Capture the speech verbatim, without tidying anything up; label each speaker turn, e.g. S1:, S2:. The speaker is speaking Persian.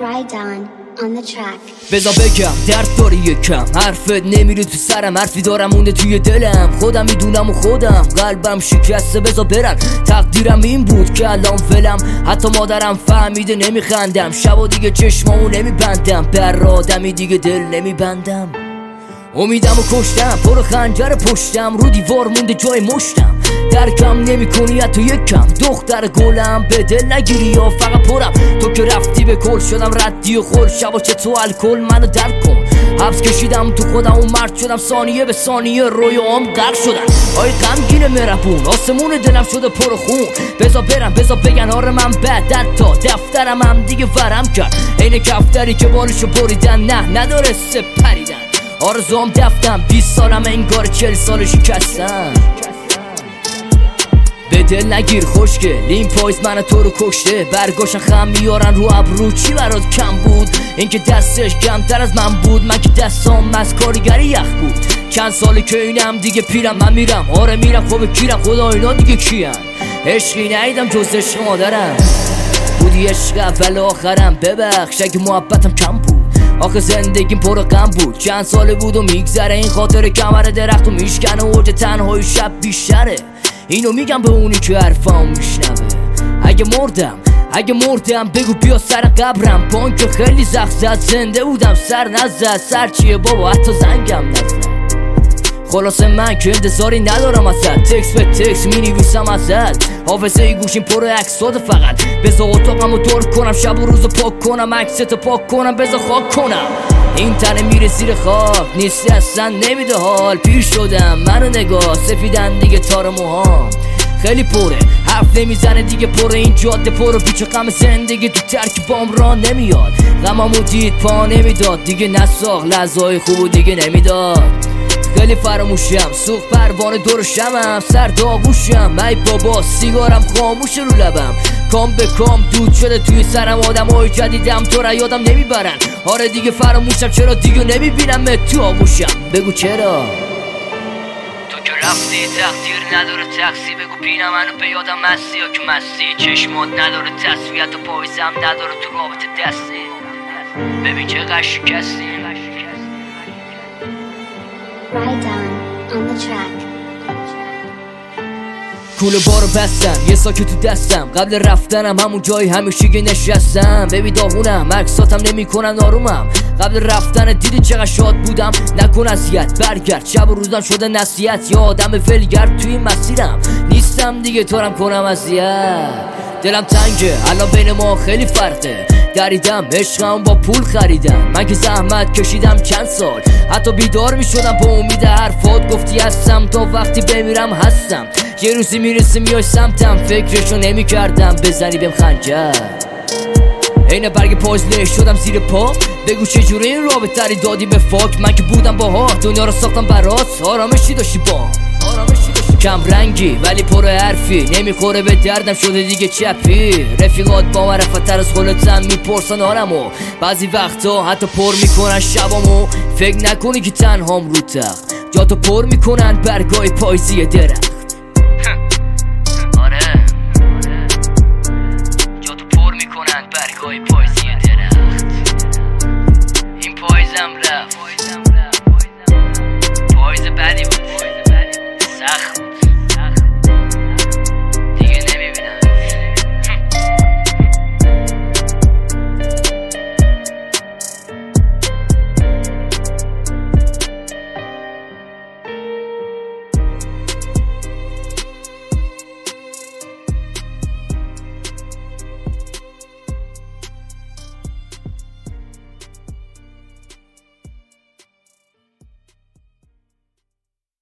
S1: Ride on on the track.
S2: بذار بگم درد داری یکم، حرفت نمیره تو سرم، حرفی دارم مونده توی دلم، خودم میدونم و خودم قلبم شکسته. بذار برن، تقدیرم این بود که الان فلم، حتی مادرم فهمیده نمیخندم، شبا دیگه چشمامو نمیبندم، بر آدمی دیگه دل نمیبندم. امیدم و کشتم، پر خنجر پشتم، رو دیوار مونده جای مشتم، درکم نمی کنی حتی یکم. دختر گلم به دل نگیری یا فقط پرم، تو که رفتی به کل شدم ردی و خل، شبا چه تو الکل منو درک کن. حبس کشیدم تو خودم و مرد شدم، ثانیه به ثانیه رویام غرق شدن. آی غمگین مهربون، آسمون دلم شده پر خون. بذار برم، بذار بگن آره من بد، حتی دفترم هم دیگه ورم کرد، عین کفتری که بالشو بریدن، نه نداره سپریدن. آرزوام دفتم، بیست سالم انگار چل سال شکستم. به دل نگیر خوشگل، این پایز من تو رو کشته، برگاشن خم میارن رو ابرو. چی برات کم بود؟ اینکه دستش کمتر از من بود، من که دستام از کارگری یخ بود. چند سالی که اینم دیگه پیرم، من میرم آره میرم، خوب کیرم خدا اینا دیگه کیان؟ عشقی ندیدم جز عشق مادرم، بودی عشق اول آخرم. ببخش اگه محبتم کم بود، آخه زندگیم پر غم بود. چند ساله بود و میگذره، این خاطر کمر درخت و میشکنه، اوج تنهای شب بیشتره. اینو میگم به اونی که حرفام میشنوه، اگه مردم اگه مردم بگو بیا سر قبرم. بانک خیلی زخم زد، زنده بودم سر نزد، سر چیه بابا حتی زنگم نزد. خلاصه من که انتظاری ندارم ازت، تکس به تکس می نویسم ازت، حافظه گوشیم پر عکسات فقط. بذار اتاقمو دور کنم، شب و روزو پاک کنم، عکستو پاک کنم، بذار خاک کنم. این تنه میره زیر خاک، نیستی اصلا نمیده حال. پیر شدم منو نگاه، سفیدن دیگه تار موهام، خیلی پره حرف نمیزنه دیگه، پره این جاده پر و پیچ و غم زندگی، تو ترک بام را نمیاد. غمامو دید پا نمیداد دیگه، نساخت لحظه‌های خوبو دیگه نمیداد. خیلی فراموشم، سوخت پروانه دور شمم، سر داغوشم، ای بابا سیگارم خاموش رو لبم، کام به کام دود شده توی سرم. آدم های جدیدم تو را یادم نمیبرن، آره دیگه فراموشم، چرا دیگه نمیبینم تو آغوشم. بگو چرا تو که رفتی تقدیر نداره تقصیر، بگو پینا منو به یادم مستی یا که مستی، چشمات نداره تصویت و پایزم نداره تو رابطه دستی. ببین چه قشکستی.
S1: Ride on on the track.
S2: کول بارو بستم، یه ساکت تو دستم، قبل رفتنم همون جایی همیشگی نشستم. ببی داغونم، عکساتم نمی کنن آرومم، قبل رفتن دیدی چقدر شاد بودم. نکن اذیت، برگرد، شب و روزم شده نصیحت، یا آدم ولگرد توی مسیرم نیستم دیگه، تورم کنم اذیت. دلم تنگه الان بین ما خیلی فرقه، دریدم عشقم با پول خریدم، من که زحمت کشیدم چند سال، حتی بیدار می شدم با امید حرفات گفتی هستم، تا وقتی بمیرم هستم. یه روزی میرسه میای سمتم، فکرشو نمی کردم بزنی بهم خنجر. اینه برگ پازله شدم زیر پا، بگو چجوری این رابطه ری دادی به فاک. من که بودم باها، دنیا رو ساختم برات، آرامشی داشتی با آرامشی داشتی. کم رنگی ولی پر حرفی، نمیخوره به دردم شده دیگه چپی. رفیقات با معرفت تر از خودتن میپرسن حالمو، بعضی وقتا حتی پر میکنن شبامو. فکر نکنی که تنهام رو تخت، جاتو پر میکنن برگای پاییزی درخت.